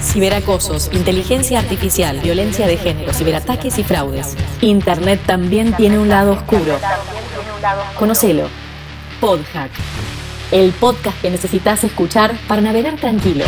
Ciberacosos, inteligencia artificial, violencia de género, ciberataques y fraudes. Internet también tiene un lado oscuro. Conócelo. Podhack. El podcast que necesitas escuchar para navegar tranquilo.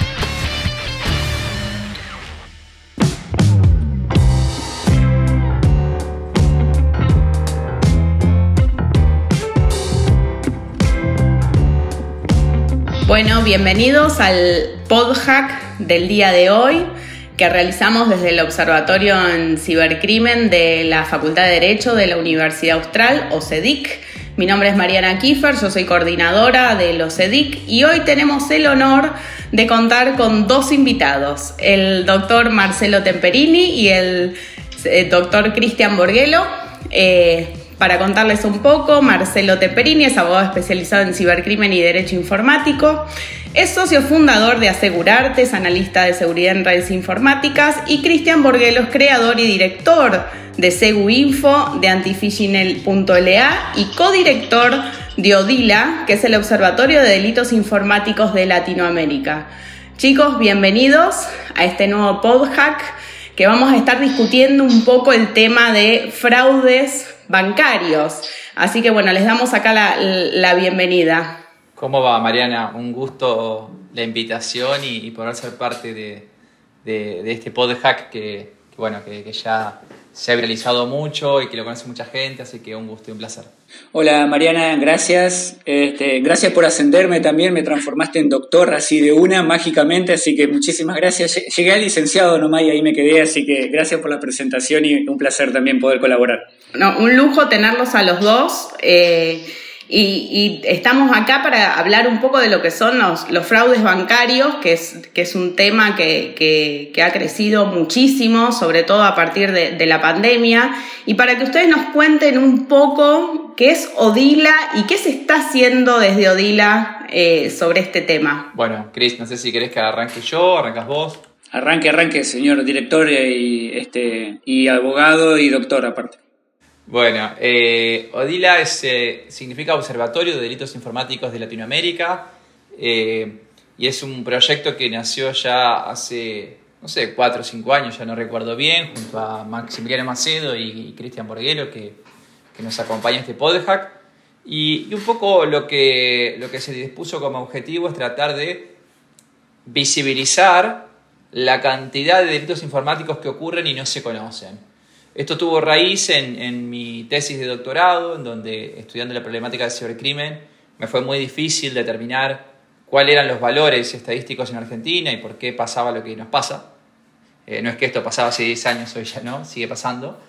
Bueno, bienvenidos al Podhack del día de hoy que realizamos desde el Observatorio en Cibercrimen de la Facultad de Derecho de la Universidad Austral, OCEDIC. Mi nombre es Mariana Kiefer, yo soy coordinadora del OCEDIC y hoy tenemos el honor de contar con dos invitados, el doctor Marcelo Temperini y el doctor Cristian Borghelo. Para contarles un poco, Marcelo Temperini es abogado especializado en cibercrimen y derecho informático, es socio fundador de Asegurarte, es analista de seguridad en redes informáticas, y Cristian Borghelo es creador y director de SeguInfo, de Antifishing.la y codirector de ODILA, que es el Observatorio de Delitos Informáticos de Latinoamérica. Chicos, bienvenidos a este nuevo Podhack que vamos a estar discutiendo un poco el tema de fraudes bancarios. Así que bueno, les damos acá la bienvenida. ¿Cómo va, Mariana? Un gusto la invitación y poder ser parte de este Podhack que ya se ha viralizado mucho y que lo conoce mucha gente, así que un gusto y un placer. Hola Mariana, gracias. Gracias por ascenderme también, me transformaste en doctor así de una, mágicamente, así que muchísimas gracias. Llegué al licenciado nomás y ahí me quedé, así que gracias por la presentación y un placer también poder colaborar. No, un lujo tenerlos a los dos. Y estamos acá para hablar un poco de lo que son los fraudes bancarios, que es un tema que ha crecido muchísimo, sobre todo a partir de la pandemia, y para que ustedes nos cuenten un poco qué es ODILA y qué se está haciendo desde ODILA sobre este tema. Bueno, Cris, no sé si querés que arranque yo, arrancas vos. Arranque, señor director y abogado y doctor aparte. Bueno, ODILA significa Observatorio de Delitos Informáticos de Latinoamérica, y es un proyecto que nació ya hace, 4 o 5 años, ya no recuerdo bien, junto a Maximiliano Macedo y Cristian Borghelo, que nos acompaña en este Podhack. Y un poco lo que se dispuso como objetivo es tratar de visibilizar la cantidad de delitos informáticos que ocurren y no se conocen. Esto tuvo raíz en mi tesis de doctorado, en donde, estudiando la problemática del cibercrimen, me fue muy difícil determinar cuáles eran los valores estadísticos en Argentina y por qué pasaba lo que nos pasa. No es que esto pasaba hace 10 años, hoy ya no, sigue pasando.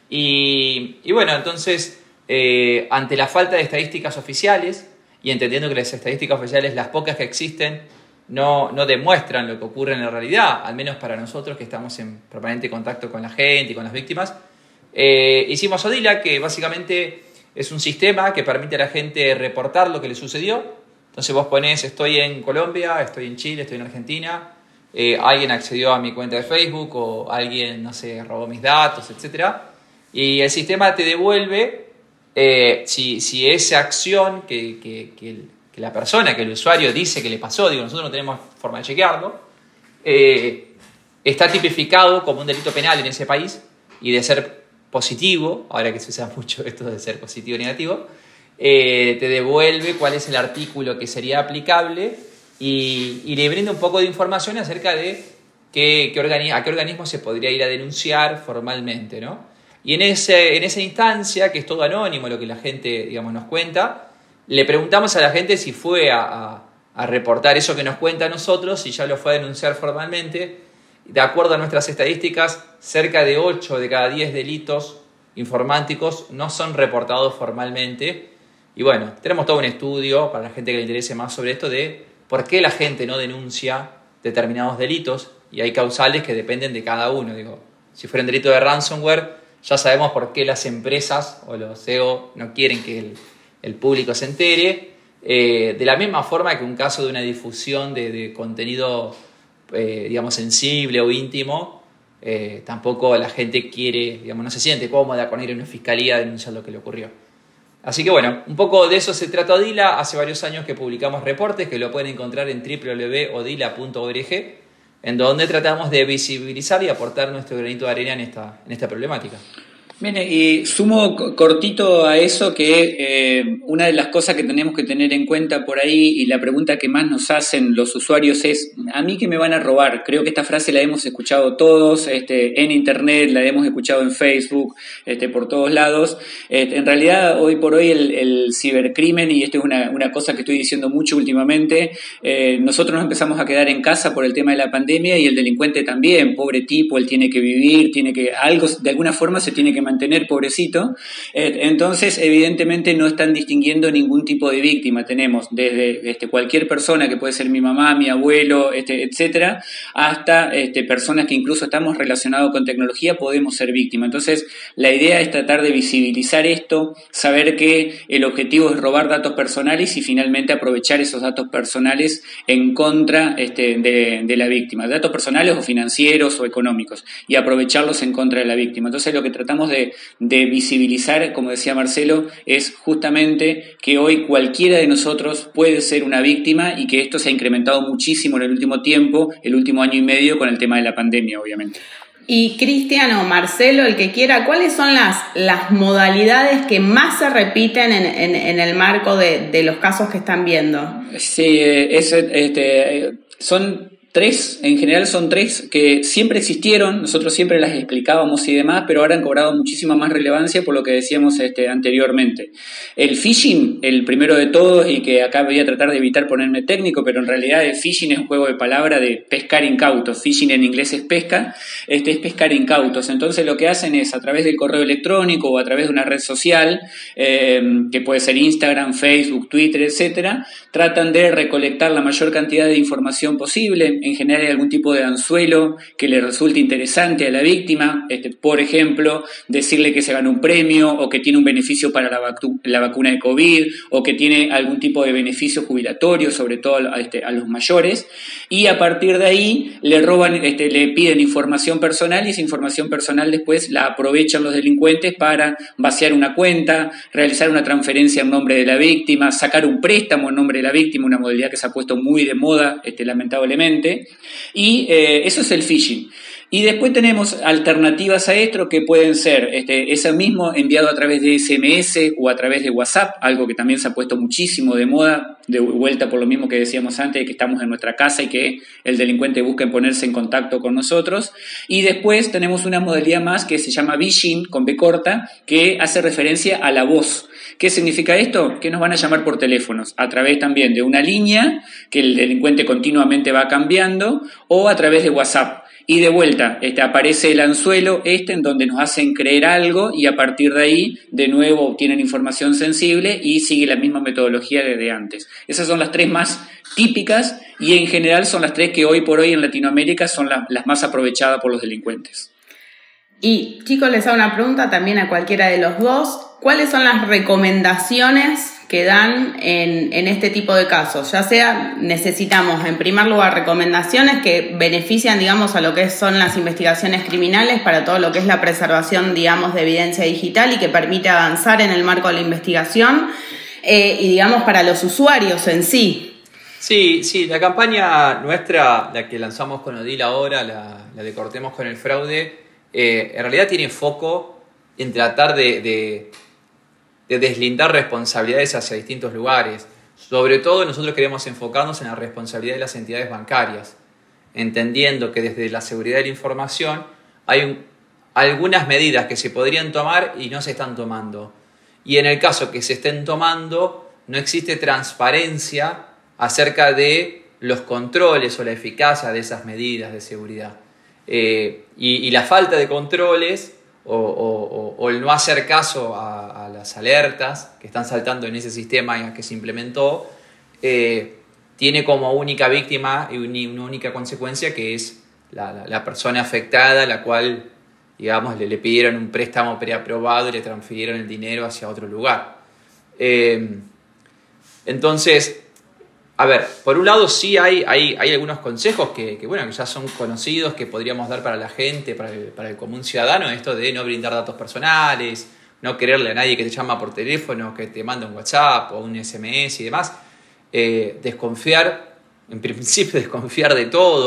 Y bueno, entonces, ante la falta de estadísticas oficiales, y entendiendo que las estadísticas oficiales, las pocas que existen, no demuestran lo que ocurre en la realidad, al menos para nosotros que estamos en permanente contacto con la gente y con las víctimas. Hicimos ODILA, que básicamente es un sistema que permite a la gente reportar lo que le sucedió. Entonces vos ponés, estoy en Colombia, estoy en Chile, estoy en Argentina, alguien accedió a mi cuenta de Facebook o alguien, robó mis datos, etc. Y el sistema te devuelve si esa acción que la persona, que el usuario dice que le pasó, nosotros no tenemos forma de chequearlo, está tipificado como un delito penal en ese país, y de ser positivo, ahora que se usa mucho esto de ser positivo o negativo, te devuelve cuál es el artículo que sería aplicable y le brinda un poco de información acerca de a qué organismo se podría ir a denunciar formalmente, ¿no? Y en esa instancia, que es todo anónimo lo que la gente, nos cuenta, le preguntamos a la gente si fue a reportar eso que nos cuenta a nosotros, si ya lo fue a denunciar formalmente. De acuerdo a nuestras estadísticas, cerca de 8 de cada 10 delitos informáticos no son reportados formalmente. Y bueno, tenemos todo un estudio para la gente que le interese más sobre esto de por qué la gente no denuncia determinados delitos, y hay causales que dependen de cada uno. Si fuera un delito de ransomware, ya sabemos por qué las empresas o los CEO no quieren que el público se entere, de la misma forma que un caso de una difusión de contenido sensible o íntimo, tampoco la gente quiere, no se siente cómoda con ir a una fiscalía a denunciar lo que le ocurrió. Así que bueno, un poco de eso se trata ODILA. Hace varios años que publicamos reportes que lo pueden encontrar en www.odila.org. en donde tratamos de visibilizar y aportar nuestro granito de arena en esta problemática. Bien, y sumo cortito a eso que una de las cosas que tenemos que tener en cuenta por ahí, y la pregunta que más nos hacen los usuarios es: ¿a mí qué me van a robar? Creo que esta frase la hemos escuchado todos en internet, la hemos escuchado en Facebook, por todos lados. En realidad, hoy por hoy el cibercrimen, y esto es una cosa que estoy diciendo mucho últimamente, nosotros nos empezamos a quedar en casa por el tema de la pandemia, y el delincuente también, pobre tipo, él tiene que vivir, de alguna forma se tiene que mantener, pobrecito. Entonces, evidentemente no están distinguiendo ningún tipo de víctima. Tenemos desde cualquier persona, que puede ser mi mamá, mi abuelo, etcétera, hasta personas que incluso estamos relacionados con tecnología, podemos ser víctimas. Entonces, la idea es tratar de visibilizar esto, saber que el objetivo es robar datos personales y finalmente aprovechar esos datos personales en contra de la víctima, datos personales o financieros o económicos, y aprovecharlos en contra de la víctima. Entonces, lo que tratamos de visibilizar, como decía Marcelo, es justamente que hoy cualquiera de nosotros puede ser una víctima, y que esto se ha incrementado muchísimo en el último tiempo, el último año y medio, con el tema de la pandemia, obviamente. Y Cristian o Marcelo, el que quiera, ¿cuáles son las modalidades que más se repiten en el marco de los casos que están viendo? Sí, son tres, en general son tres que siempre existieron, nosotros siempre las explicábamos y demás, pero ahora han cobrado muchísima más relevancia por lo que decíamos anteriormente. El phishing, el primero de todos, y que acá voy a tratar de evitar ponerme técnico, pero en realidad el phishing es un juego de palabras de pescar incautos. Phishing en inglés es pesca, es pescar incautos. Entonces lo que hacen es, a través del correo electrónico o a través de una red social, que puede ser Instagram, Facebook, Twitter, etcétera, tratan de recolectar la mayor cantidad de información posible. En general hay algún tipo de anzuelo que le resulte interesante a la víctima, por ejemplo, decirle que se gana un premio, o que tiene un beneficio para la vacuna de COVID, o que tiene algún tipo de beneficio jubilatorio, sobre todo a los mayores, y a partir de ahí le roban, le piden información personal, y esa información personal después la aprovechan los delincuentes para vaciar una cuenta, realizar una transferencia en nombre de la víctima, sacar un préstamo en nombre de la víctima, una modalidad que se ha puesto muy de moda, lamentablemente. Y eso es el phishing. Y después tenemos alternativas a esto que pueden ser ese mismo enviado a través de SMS o a través de WhatsApp, algo que también se ha puesto muchísimo de moda, de vuelta por lo mismo que decíamos antes, de que estamos en nuestra casa y que el delincuente busca ponerse en contacto con nosotros. Y después tenemos una modalidad más que se llama phishing, con B corta, que hace referencia a la voz. ¿Qué significa esto? Que nos van a llamar por teléfonos, a través también de una línea que el delincuente continuamente va cambiando, o a través de WhatsApp. Y de vuelta, aparece el anzuelo en donde nos hacen creer algo, y a partir de ahí, de nuevo, obtienen información sensible y sigue la misma metodología desde antes. Esas son las tres más típicas, y en general son las tres que hoy por hoy en Latinoamérica son las más aprovechadas por los delincuentes. Y chicos, les hago una pregunta también a cualquiera de los dos. ¿Cuáles son las recomendaciones que dan en este tipo de casos? Ya sea, necesitamos en primer lugar recomendaciones que benefician, digamos, a lo que son las investigaciones criminales, para todo lo que es la preservación, digamos, de evidencia digital, y que permite avanzar en el marco de la investigación, y digamos para los usuarios en sí. Sí, la campaña nuestra, la que lanzamos con Odile ahora, la de Cortemos con el Fraude, en realidad tiene foco en tratar de deslindar responsabilidades hacia distintos lugares. Sobre todo nosotros queremos enfocarnos en la responsabilidad de las entidades bancarias, entendiendo que desde la seguridad de la información hay algunas medidas que se podrían tomar y no se están tomando. Y en el caso que se estén tomando, no existe transparencia acerca de los controles o la eficacia de esas medidas de seguridad. Y la falta de controles o el no hacer caso a las alertas que están saltando en ese sistema que se implementó, tiene como única víctima y una única consecuencia, que es la persona afectada, a la cual, digamos, le pidieron un préstamo preaprobado y le transfirieron el dinero hacia otro lugar. Entonces, a ver, por un lado sí hay algunos consejos que ya son conocidos, que podríamos dar para la gente, para el común ciudadano, esto de no brindar datos personales, no creerle a nadie que te llama por teléfono, que te manda un WhatsApp o un SMS y demás, en principio desconfiar de todo,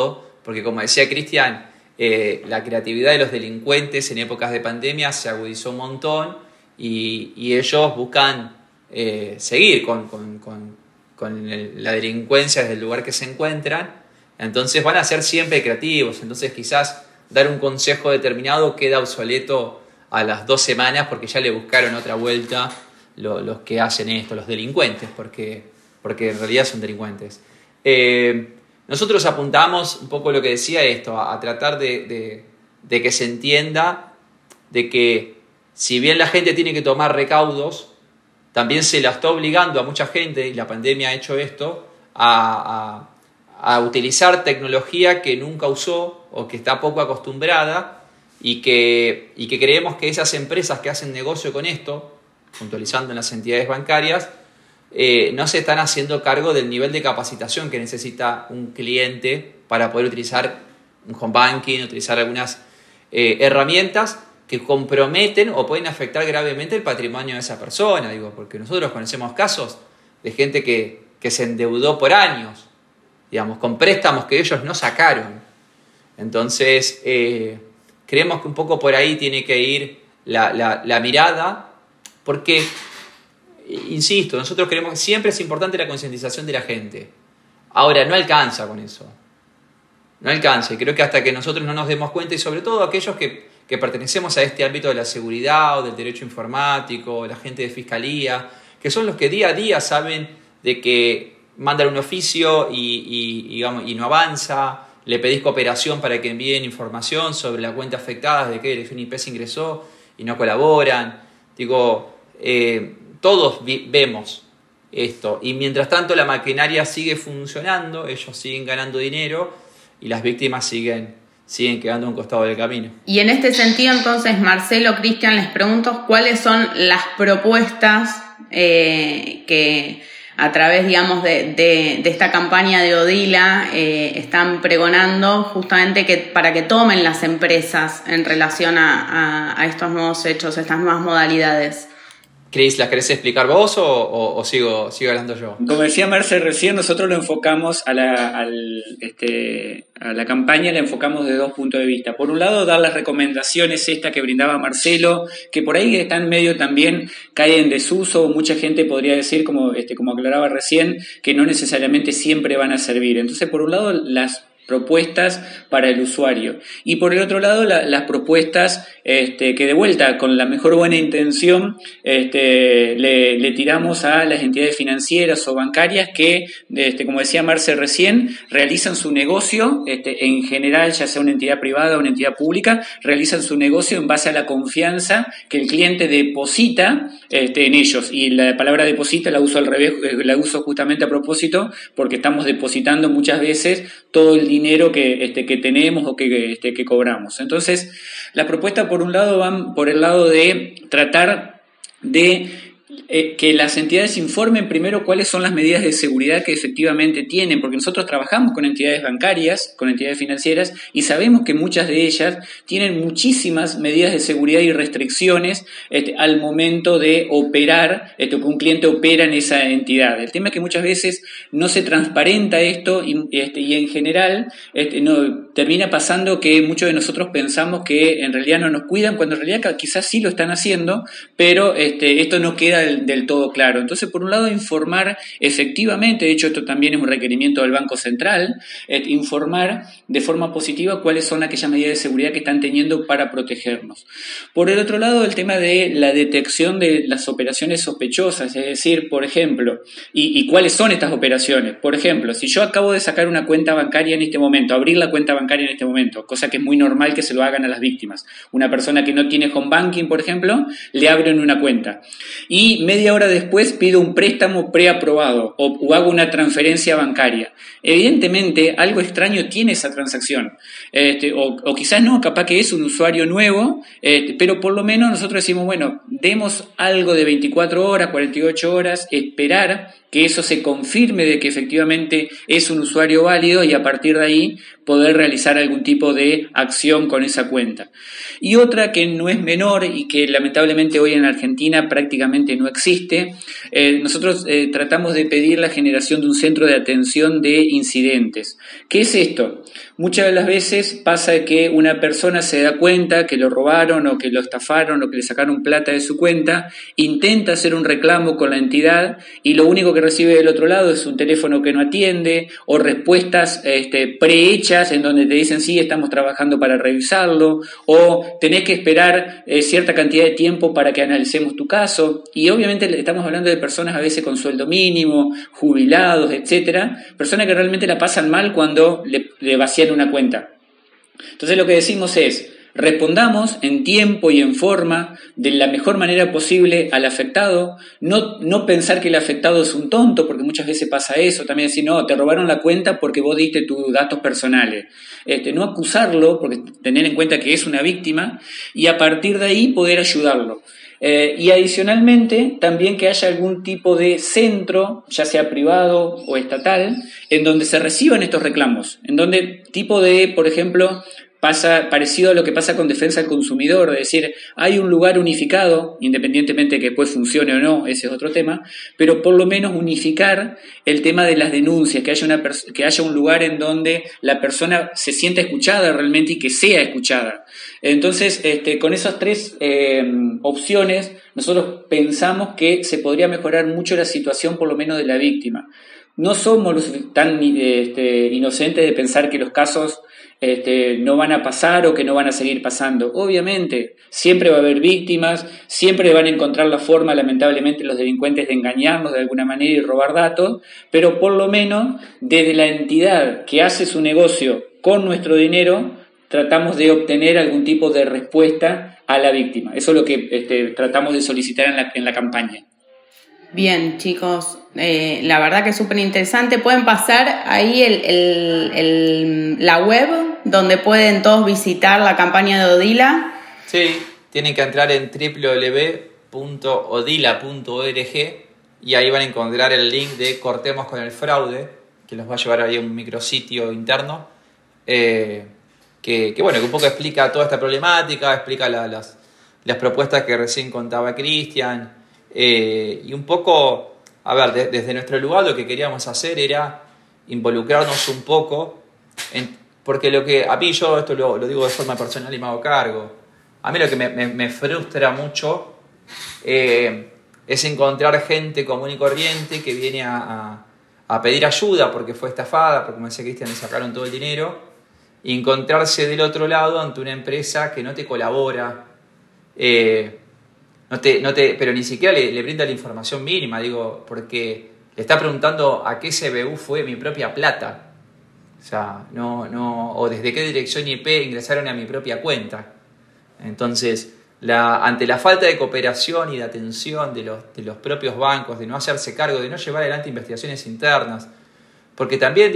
porque como decía Cristian, la creatividad de los delincuentes en épocas de pandemia se agudizó un montón y ellos buscan seguir con la delincuencia desde el lugar que se encuentran. Entonces van a ser siempre creativos. Entonces quizás dar un consejo determinado queda obsoleto a las 2 semanas porque ya le buscaron otra vuelta los que hacen esto, los delincuentes, porque en realidad son delincuentes. Nosotros apuntamos un poco lo que decía esto, a tratar de que se entienda de que si bien la gente tiene que tomar recaudos, también se la está obligando a mucha gente, y la pandemia ha hecho esto, a utilizar tecnología que nunca usó o que está poco acostumbrada y que creemos que esas empresas que hacen negocio con esto, puntualizando en las entidades bancarias, no se están haciendo cargo del nivel de capacitación que necesita un cliente para poder utilizar un home banking, utilizar algunas herramientas que comprometen o pueden afectar gravemente el patrimonio de esa persona, porque nosotros conocemos casos de gente que se endeudó por años, con préstamos que ellos no sacaron. Entonces, creemos que un poco por ahí tiene que ir la mirada, porque, insisto, nosotros creemos que siempre es importante la concientización de la gente. Ahora, no alcanza con eso. No alcanza, y creo que hasta que nosotros no nos demos cuenta, y sobre todo aquellos que pertenecemos a este ámbito de la seguridad o del derecho informático, la gente de fiscalía, que son los que día a día saben de que mandan un oficio y no avanza, le pedís cooperación para que envíen información sobre la cuenta afectada, de qué dirección IP se ingresó y no colaboran. Todos vemos esto, y mientras tanto la maquinaria sigue funcionando, ellos siguen ganando dinero y las víctimas siguen quedando a un costado del camino. Y en este sentido, entonces, Marcelo, Cristian, les pregunto cuáles son las propuestas que a través, de esta campaña de Odila están pregonando justamente para que tomen las empresas en relación a estos nuevos hechos, estas nuevas modalidades. Cris, ¿las querés explicar vos o sigo hablando yo? Como decía Marce recién, nosotros lo enfocamos a la campaña, la enfocamos de 2 puntos de vista. Por un lado, dar las recomendaciones que brindaba Marcelo, que por ahí están medio también, caen en desuso. Mucha gente podría decir, como aclaraba recién, que no necesariamente siempre van a servir. Entonces, por un lado, las propuestas para el usuario, y por el otro lado las propuestas que de vuelta con la mejor buena intención le tiramos a las entidades financieras o bancarias que como decía Marce recién, realizan su negocio en general, ya sea una entidad privada o una entidad pública, realizan su negocio en base a la confianza que el cliente deposita en ellos, y la palabra deposita la uso al revés, la uso justamente a propósito porque estamos depositando muchas veces todo el dinero que tenemos o que cobramos. Entonces, las propuestas por un lado van por el lado de tratar de que las entidades informen primero cuáles son las medidas de seguridad que efectivamente tienen, porque nosotros trabajamos con entidades bancarias, con entidades financieras, y sabemos que muchas de ellas tienen muchísimas medidas de seguridad y restricciones al momento de operar, que un cliente opera en esa entidad. El tema es que muchas veces no se transparenta esto y en general no, termina pasando que muchos de nosotros pensamos que en realidad no nos cuidan, cuando en realidad quizás sí lo están haciendo, pero esto no queda del todo claro. Entonces, por un lado, informar efectivamente, de hecho esto también es un requerimiento del Banco Central, informar de forma positiva cuáles son aquellas medidas de seguridad que están teniendo para protegernos. Por el otro lado, el tema de la detección de las operaciones sospechosas, es decir, por ejemplo, y cuáles son estas operaciones. Por ejemplo, si yo acabo de sacar una cuenta bancaria en este momento, abrir la cuenta bancaria en este momento, cosa que es muy normal que se lo hagan a las víctimas. Una persona que no tiene home banking, por ejemplo, le abren una cuenta. Y media hora después pido un préstamo preaprobado o hago una transferencia bancaria. Evidentemente, algo extraño tiene esa transacción. O quizás no, capaz que es un usuario nuevo, pero por lo menos nosotros decimos, bueno, demos algo de 24 horas, 48 horas, esperar que eso se confirme de que efectivamente es un usuario válido y a partir de ahí poder realizar algún tipo de acción con esa cuenta. Y otra que no es menor y que lamentablemente hoy en Argentina prácticamente no existe, nosotros tratamos de pedir la generación de un centro de atención de incidentes. ¿Qué es esto? Muchas de las veces pasa que una persona se da cuenta que lo robaron o que lo estafaron o que le sacaron plata de su cuenta, intenta hacer un reclamo con la entidad y lo único que recibe del otro lado es un teléfono que no atiende o respuestas prehechas en donde te dicen sí, estamos trabajando para revisarlo o tenés que esperar cierta cantidad de tiempo para que analicemos tu caso. Y obviamente estamos hablando de personas a veces con sueldo mínimo, jubilados, etcétera, personas que realmente la pasan mal cuando le vacían una cuenta. Entonces lo que decimos es, respondamos en tiempo y en forma, de la mejor manera posible al afectado, no pensar que el afectado es un tonto, porque muchas veces pasa eso, también decir, no, te robaron la cuenta porque vos diste tus datos personales. No acusarlo, porque tener en cuenta que es una víctima, y a partir de ahí poder ayudarlo. Y adicionalmente también que haya algún tipo de centro, ya sea privado o estatal, en donde se reciban estos reclamos, en donde tipo de, por ejemplo, pasa parecido a lo que pasa con defensa del consumidor, es decir, hay un lugar unificado, independientemente de que después funcione o no, ese es otro tema, pero por lo menos unificar el tema de las denuncias, que haya un lugar en donde la persona se sienta escuchada realmente y que sea escuchada. Entonces, con esas tres opciones, nosotros pensamos que se podría mejorar mucho la situación, por lo menos de la víctima. No somos tan inocentes de pensar que los casos no van a pasar o que no van a seguir pasando. Obviamente, siempre va a haber víctimas, siempre van a encontrar la forma, lamentablemente, los delincuentes de engañarnos de alguna manera y robar datos, pero por lo menos desde la entidad que hace su negocio con nuestro dinero, tratamos de obtener algún tipo de respuesta a la víctima. Eso es lo que tratamos de solicitar en la campaña. Bien, chicos, la verdad que es súper interesante. Pueden pasar ahí la web donde pueden todos visitar la campaña de Odila. Sí, tienen que entrar en www.odila.org y ahí van a encontrar el link de Cortemos con el Fraude, que los va a llevar ahí a un micrositio interno, que un poco explica toda esta problemática, explica las propuestas que recién contaba Cristian. Y un poco, a ver, desde nuestro lugar lo que queríamos hacer era involucrarnos un poco, porque a mí yo esto lo digo de forma personal y me hago cargo, a mí lo que me frustra mucho es encontrar gente común y corriente que viene a pedir ayuda porque fue estafada, porque como decía Cristian le sacaron todo el dinero, y encontrarse del otro lado ante una empresa que no te colabora, pero ni siquiera le brinda la información mínima, porque le está preguntando a qué CBU fue mi propia plata. O sea, o desde qué dirección IP ingresaron a mi propia cuenta. Entonces, ante la falta de cooperación y de atención de los propios bancos, de no hacerse cargo, de no llevar adelante investigaciones internas, porque también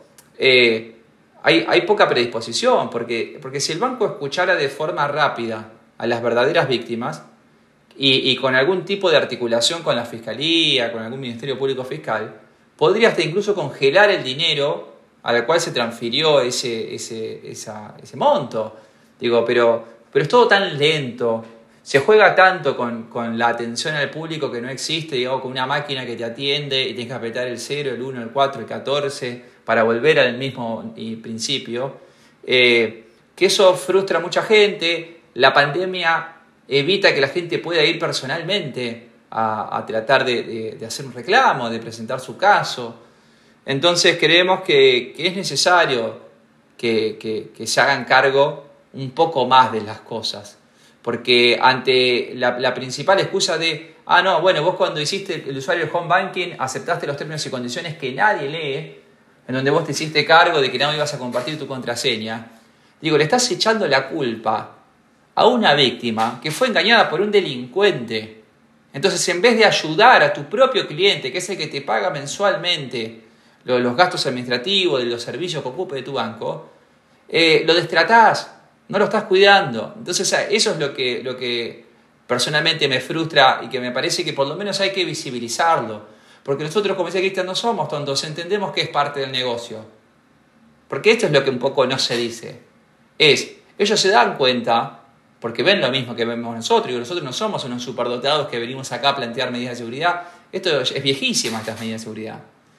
hay poca predisposición, porque si el banco escuchara de forma rápida a las verdaderas víctimas, y con algún tipo de articulación con la Fiscalía, con algún Ministerio Público Fiscal, podría hasta incluso congelar el dinero al cual se transfirió ese monto. Pero es todo tan lento, se juega tanto con la atención al público que no existe, con una máquina que te atiende y tienes que apretar el 0, el 1, el 4, el 14 para volver al mismo principio, que eso frustra a mucha gente. La pandemia evita que la gente pueda ir personalmente a tratar de hacer un reclamo, de presentar su caso. Entonces creemos que es necesario que se hagan cargo un poco más de las cosas, porque ante la principal excusa de vos cuando hiciste el usuario del home banking aceptaste los términos y condiciones que nadie lee, en donde vos te hiciste cargo de que no ibas a compartir tu contraseña, le estás echando la culpa a una víctima que fue engañada por un delincuente. Entonces, en vez de ayudar a tu propio cliente, que es el que te paga mensualmente los gastos administrativos de los servicios que ocupe de tu banco, lo destratás, no lo estás cuidando. Entonces, eso es lo que personalmente me frustra y que me parece que por lo menos hay que visibilizarlo. Porque nosotros, como decía Cristian, no somos tontos, entendemos que es parte del negocio. Porque esto es lo que un poco no se dice. Ellos se dan cuenta, porque ven lo mismo que vemos nosotros, y nosotros no somos unos superdotados que venimos acá a plantear medidas de seguridad. Esto es viejísima, estas medidas de seguridad.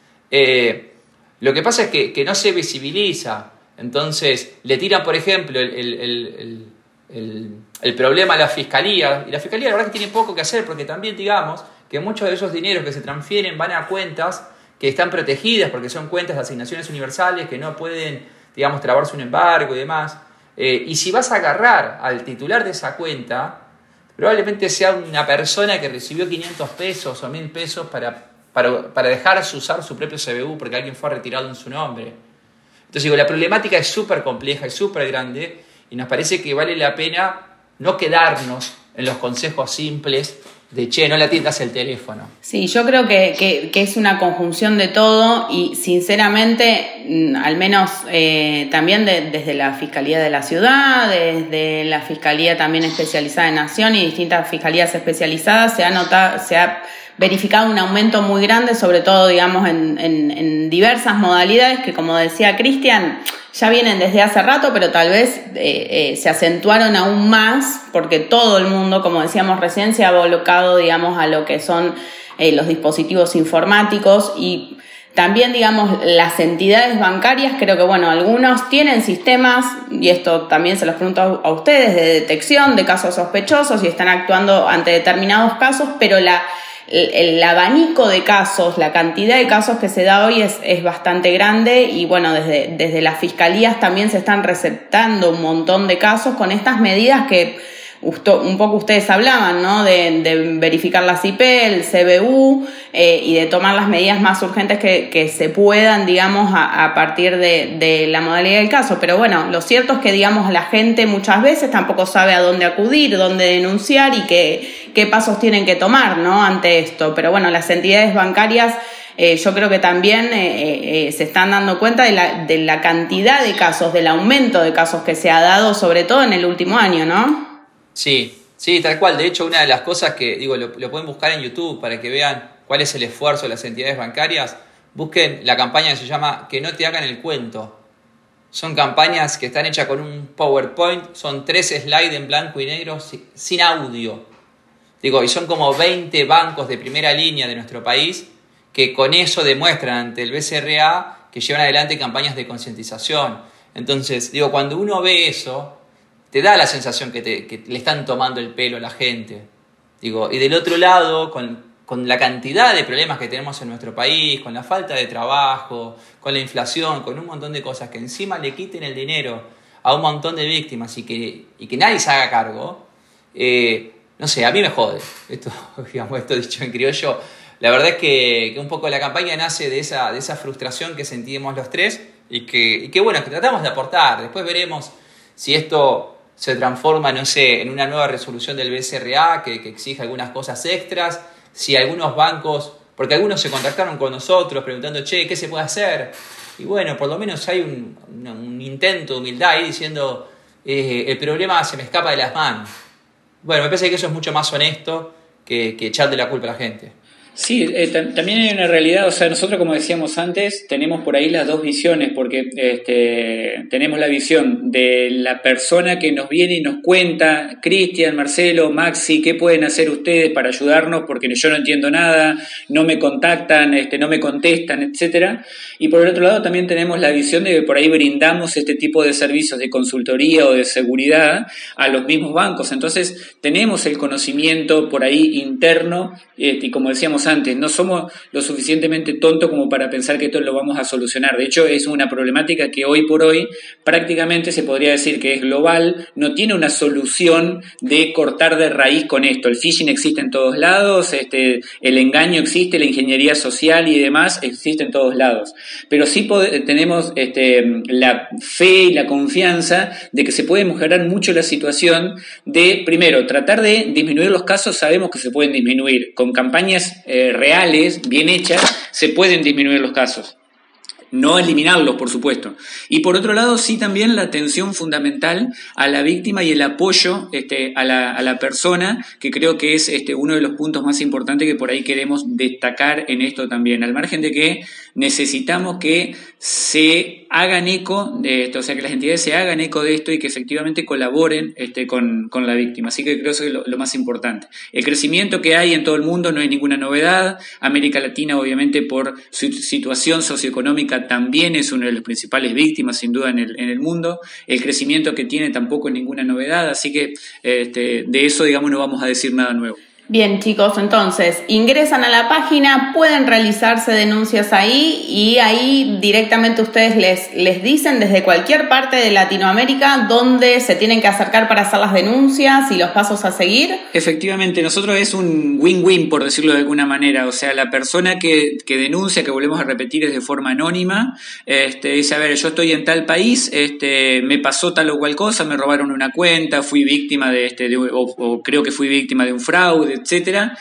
Lo que pasa es que no se visibiliza. Entonces, le tiran, por ejemplo, el problema a la Fiscalía. Y la Fiscalía, la verdad, que tiene poco que hacer, porque también, digamos, que muchos de esos dineros que se transfieren van a cuentas que están protegidas, porque son cuentas de asignaciones universales que no pueden, digamos, trabarse un embargo y demás. Y si vas a agarrar al titular de esa cuenta, probablemente sea una persona que recibió 500 pesos o 1.000 pesos para dejar de usar su propio CBU porque alguien fue retirado en su nombre. Entonces digo, la problemática es súper compleja y súper grande, y nos parece que vale la pena no quedarnos en los consejos simples de no le atiendas el teléfono. Sí, yo creo que es una conjunción de todo, y sinceramente, al menos también desde la Fiscalía de la Ciudad, desde la Fiscalía también especializada en Nación y distintas fiscalías especializadas, se ha verificado un aumento muy grande, sobre todo, digamos, en diversas modalidades que, como decía Cristian, ya vienen desde hace rato, pero tal vez se acentuaron aún más porque todo el mundo, como decíamos recién, se ha volcado, digamos, a lo que son los dispositivos informáticos. Y también, digamos, las entidades bancarias, creo que, bueno, algunos tienen sistemas, y esto también se los pregunto a ustedes, de detección de casos sospechosos y están actuando ante determinados casos, pero el abanico de casos, la cantidad de casos que se da hoy es bastante grande, y bueno, desde las fiscalías también se están receptando un montón de casos con estas medidas que un poco ustedes hablaban, ¿no? De verificar las IP, el CBU, y de tomar las medidas más urgentes que se puedan, digamos, a partir de la modalidad del caso. Pero bueno, lo cierto es que, digamos, la gente muchas veces tampoco sabe a dónde acudir, dónde denunciar y qué pasos tienen que tomar, ¿no? Ante esto. Pero bueno, las entidades bancarias, yo creo que también se están dando cuenta de la cantidad de casos, del aumento de casos que se ha dado, sobre todo en el último año, ¿no? Sí, tal cual. De hecho, una de las cosas que, digo, lo pueden buscar en YouTube para que vean cuál es el esfuerzo de las entidades bancarias. Busquen la campaña que se llama Que no te hagan el cuento. Son campañas que están hechas con un PowerPoint, son 3 slides en blanco y negro sin audio. Digo, y son como 20 bancos de primera línea de nuestro país que con eso demuestran ante el BCRA que llevan adelante campañas de concientización. Entonces, digo, cuando uno ve eso, te da la sensación que le están tomando el pelo a la gente. Digo, y del otro lado, con la cantidad de problemas que tenemos en nuestro país, con la falta de trabajo, con la inflación, con un montón de cosas, que encima le quiten el dinero a un montón de víctimas y que nadie se haga cargo, no sé, a mí me jode. Esto dicho en criollo. La verdad es que un poco la campaña nace de esa frustración que sentimos los tres y que bueno, que tratamos de aportar. Después veremos si esto se transforma, no sé, en una nueva resolución del BCRA que exija algunas cosas extras, si algunos bancos, porque algunos se contactaron con nosotros preguntando, ¿qué se puede hacer? Y bueno, por lo menos hay un intento de humildad ahí diciendo, el problema se me escapa de las manos. Bueno, me parece que eso es mucho más honesto que echarle la culpa a la gente. Sí, también hay una realidad, o sea, nosotros, como decíamos antes, tenemos por ahí las dos visiones, porque tenemos la visión de la persona que nos viene y nos cuenta, Cristian, Marcelo, Maxi, ¿qué pueden hacer ustedes para ayudarnos? Porque yo no entiendo nada, no me contactan, no me contestan, etcétera. Y por el otro lado también tenemos la visión de que por ahí brindamos este tipo de servicios de consultoría o de seguridad a los mismos bancos. Entonces tenemos el conocimiento por ahí interno, y como decíamos antes, no somos lo suficientemente tontos como para pensar que esto lo vamos a solucionar. De hecho, es una problemática que hoy por hoy prácticamente se podría decir que es global, no tiene una solución de cortar de raíz con esto. El phishing existe en todos lados, el engaño existe, la ingeniería social y demás existe en todos lados. Pero sí tenemos la fe y la confianza de que se puede mejorar mucho la situación de, primero, tratar de disminuir los casos. Sabemos que se pueden disminuir con campañas reales, bien hechas, se pueden disminuir los casos. no eliminarlos, por supuesto. Y por otro lado, sí también la atención fundamental a la víctima y el apoyo a la persona, que creo que es uno de los puntos más importantes que por ahí queremos destacar en esto también, al margen de que necesitamos que se hagan eco de esto, o sea, que las entidades se hagan eco de esto y que efectivamente colaboren con la víctima. Así que creo que eso es lo más importante. El crecimiento que hay en todo el mundo no es ninguna novedad. América Latina, obviamente, por su situación socioeconómica, también es una de las principales víctimas, sin duda, en el mundo. El crecimiento que tiene tampoco es ninguna novedad, así que de eso, digamos, no vamos a decir nada nuevo. Bien, chicos, entonces ingresan a la página, pueden realizarse denuncias ahí y ahí directamente ustedes les dicen desde cualquier parte de Latinoamérica dónde se tienen que acercar para hacer las denuncias y los pasos a seguir. Efectivamente, nosotros es un win-win, por decirlo de alguna manera, o sea, la persona que denuncia, que volvemos a repetir, es de forma anónima, dice, a ver, yo estoy en tal país, me pasó tal o cual cosa, me robaron una cuenta, fui víctima o creo que fui víctima de un fraude, etcétera,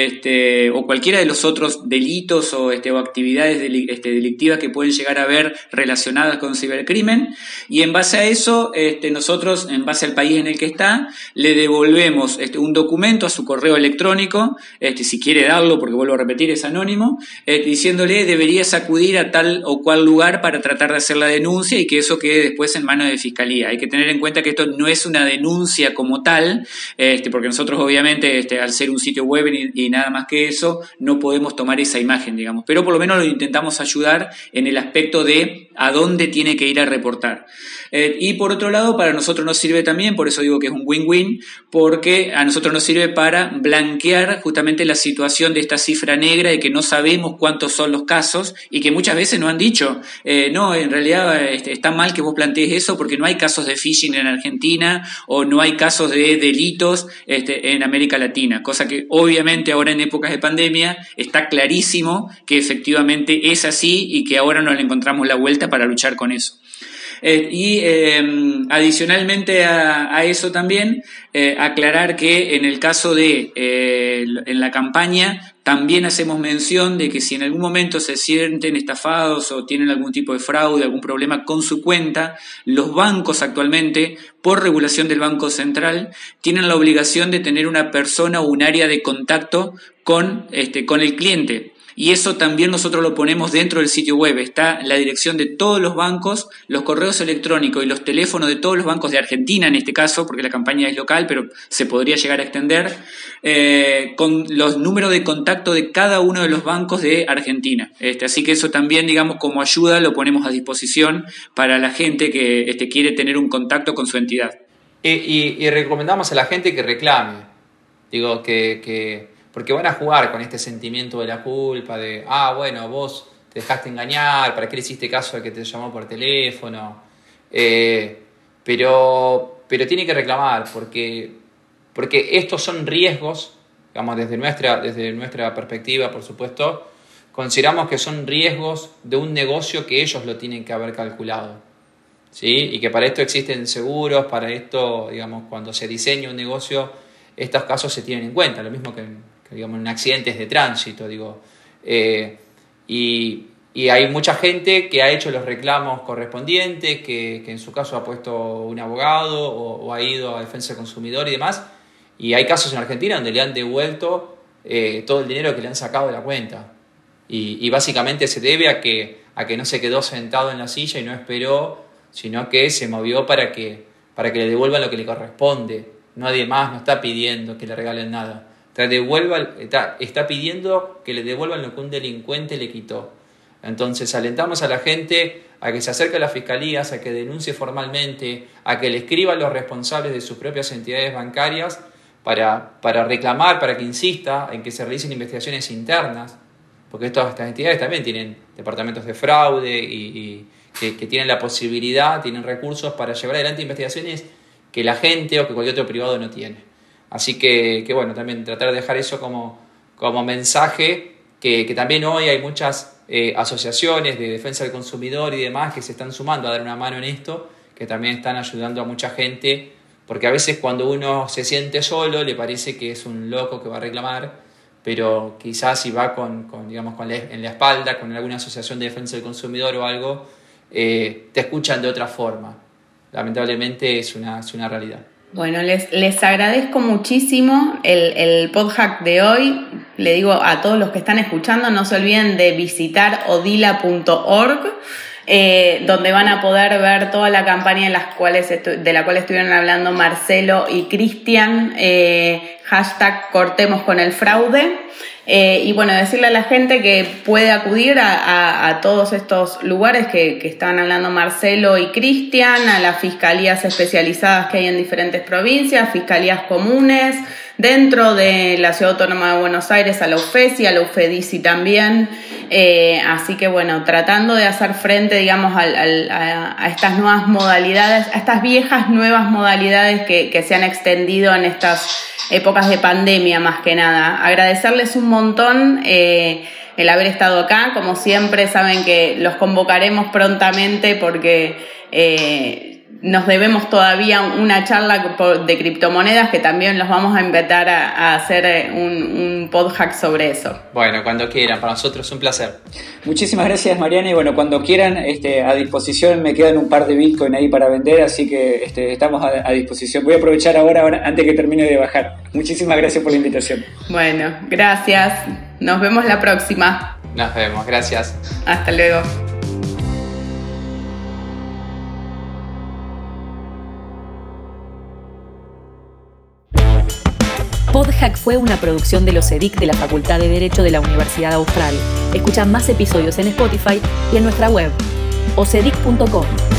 o cualquiera de los otros delitos o actividades delictivas que pueden llegar a haber relacionadas con cibercrimen, y en base a eso, nosotros, en base al país en el que está, le devolvemos un documento a su correo electrónico, si quiere darlo, porque vuelvo a repetir, es anónimo, diciéndole deberías acudir a tal o cual lugar para tratar de hacer la denuncia y que eso quede después en manos de Fiscalía. Hay que tener en cuenta que esto no es una denuncia como tal, porque nosotros obviamente, al ser un sitio web y nada más que eso, no podemos tomar esa imagen, digamos, pero por lo menos lo intentamos ayudar en el aspecto de a dónde tiene que ir a reportar. Y por otro lado, para nosotros nos sirve también, por eso digo que es un win-win, porque a nosotros nos sirve para blanquear justamente la situación de esta cifra negra de que no sabemos cuántos son los casos y que muchas veces nos han dicho, no, en realidad está mal que vos plantees eso porque no hay casos de phishing en Argentina o no hay casos de delitos en América Latina, cosa que obviamente ahora en épocas de pandemia está clarísimo que efectivamente es así y que ahora nos le encontramos la vuelta para luchar con eso. Adicionalmente a eso también, aclarar que en el caso de en la campaña también hacemos mención de que si en algún momento se sienten estafados o tienen algún tipo de fraude, algún problema con su cuenta, los bancos actualmente, por regulación del Banco Central, tienen la obligación de tener una persona o un área de contacto con el cliente. Y eso también nosotros lo ponemos dentro del sitio web. Está la dirección de todos los bancos, los correos electrónicos y los teléfonos de todos los bancos de Argentina en este caso, porque la campaña es local, pero se podría llegar a extender, con los números de contacto de cada uno de los bancos de Argentina. Así que eso también, digamos, como ayuda lo ponemos a disposición para la gente que quiere tener un contacto con su entidad. Y recomendamos a la gente que reclame. Digo, porque van a jugar con este sentimiento de la culpa, de, bueno, vos te dejaste engañar, ¿para qué le hiciste caso al que te llamó por teléfono? Pero tiene que reclamar, porque estos son riesgos, digamos, desde nuestra perspectiva, por supuesto, consideramos que son riesgos de un negocio que ellos lo tienen que haber calculado, ¿sí? Y que para esto existen seguros, para esto, digamos, cuando se diseña un negocio, estos casos se tienen en cuenta, lo mismo que digamos, en accidentes de tránsito, digo. Y hay mucha gente que ha hecho los reclamos correspondientes, que en su caso ha puesto un abogado o ha ido a defensa del consumidor y demás. Y hay casos en Argentina donde le han devuelto todo el dinero que le han sacado de la cuenta. Y básicamente se debe a que no se quedó sentado en la silla y no esperó, sino que se movió para que le devuelvan lo que le corresponde. Nadie más no está pidiendo que le regalen nada. Está pidiendo que le devuelvan lo que un delincuente le quitó. Entonces alentamos a la gente a que se acerque a las fiscalías, a que denuncie formalmente, a que le escriba a los responsables de sus propias entidades bancarias para reclamar, para que insista en que se realicen investigaciones internas, porque estas entidades también tienen departamentos de fraude y que tienen la posibilidad, tienen recursos para llevar adelante investigaciones que la gente o que cualquier otro privado no tiene. Así que bueno, también tratar de dejar eso como mensaje, que también hoy hay muchas asociaciones de defensa del consumidor y demás que se están sumando a dar una mano en esto, que también están ayudando a mucha gente, porque a veces cuando uno se siente solo le parece que es un loco que va a reclamar, pero quizás si va en la espalda, con alguna asociación de defensa del consumidor o algo, te escuchan de otra forma. Lamentablemente es una realidad. Bueno, les agradezco muchísimo el PodHack de hoy. Le digo a todos los que están escuchando, no se olviden de visitar odila.org, donde van a poder ver toda la campaña de la cual estuvieron hablando Marcelo y Cristian, hashtag Cortemos con el Fraude. Y bueno, decirle a la gente que puede acudir a todos estos lugares que estaban hablando Marcelo y Cristian, a las fiscalías especializadas que hay en diferentes provincias, fiscalías comunes, dentro de la Ciudad Autónoma de Buenos Aires, a la UFESI, a la UFEDICI también. Así que bueno, tratando de hacer frente, digamos, a estas nuevas modalidades, a estas viejas nuevas modalidades que se han extendido en estas épocas de pandemia más que nada. Agradecerles un montón el haber estado acá. Como siempre, saben que los convocaremos prontamente porque nos debemos todavía una charla de criptomonedas que también los vamos a invitar a hacer un PodHack sobre eso. Bueno, cuando quieran, para nosotros es un placer. Muchísimas gracias, Mariana, y bueno, cuando quieran, a disposición, me quedan un par de Bitcoin ahí para vender, así que estamos a disposición. Voy a aprovechar ahora antes que termine de bajar. Muchísimas gracias por la invitación. Bueno, gracias. Nos vemos la próxima. Nos vemos, gracias. Hasta luego. PodHack fue una producción de los EDIC de la Facultad de Derecho de la Universidad Austral. Escucha más episodios en Spotify y en nuestra web, ocedic.com.